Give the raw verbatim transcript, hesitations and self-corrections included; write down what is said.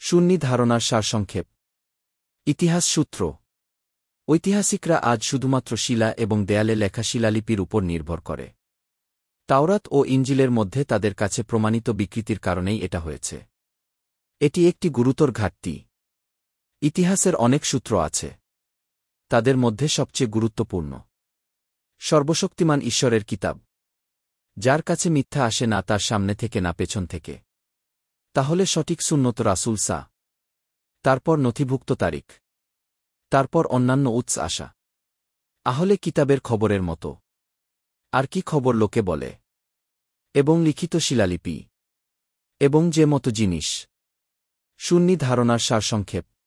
সুন্নি ধারণার সারসংক্ষেপ। ইতিহাস সূত্র। ঐতিহাসিকরা আজ শুধুমাত্র শিলা এবং দেয়ালে লেখা শিলালিপির উপর নির্ভর করে। তাওরাত ও ইঞ্জিলের মধ্যে তাদের কাছে প্রমাণিত বিকৃতির কারণেই এটা হয়েছে। এটি একটি গুরুতর ঘাটতি। ইতিহাসের অনেক সূত্র আছে। তাদের মধ্যে সবচেয়ে গুরুত্বপূর্ণ সর্বশক্তিমান ঈশ্বরের কিতাব, যার কাছে মিথ্যা আসে না তার সামনে থেকে না পেছন থেকে। তাহলে সঠিক সুন্নত রাসূল সা, তারপর নথিভুক্ত তারিখ, তারপর অন্যান্য উৎস আসা। আহলে কিতাবের খবরের মতো। আর কি খবর লোকে বলে, এবং লিখিত শিলালিপি, এবং যে মতো জিনিস। সুন্নি ধারণার সারসংক্ষেপ।